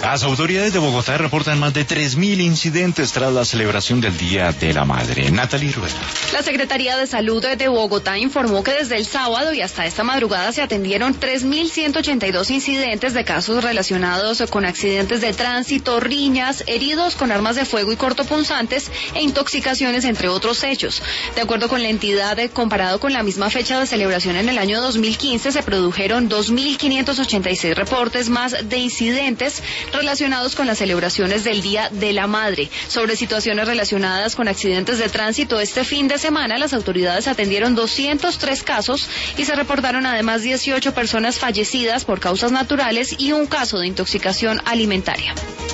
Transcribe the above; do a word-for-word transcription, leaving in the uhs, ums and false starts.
Las autoridades de Bogotá reportan más de tres mil incidentes tras la celebración del Día de la Madre. Natalie Rueda. La Secretaría de Salud de Bogotá informó que desde el sábado y hasta esta madrugada se atendieron tres mil ciento ochenta y dos incidentes de casos relacionados con accidentes de tránsito, riñas, heridos con armas de fuego y cortopunzantes e intoxicaciones, entre otros hechos. De acuerdo con la entidad, comparado con la misma fecha de celebración en el año dos mil quince, se produjeron dos mil quinientos ochenta y seis reportes más de incidentes relacionados con las celebraciones del Día de la Madre. Sobre situaciones relacionadas con accidentes de tránsito, este fin de semana las autoridades atendieron doscientos tres casos y se reportaron además dieciocho personas fallecidas por causas naturales y un caso de intoxicación alimentaria.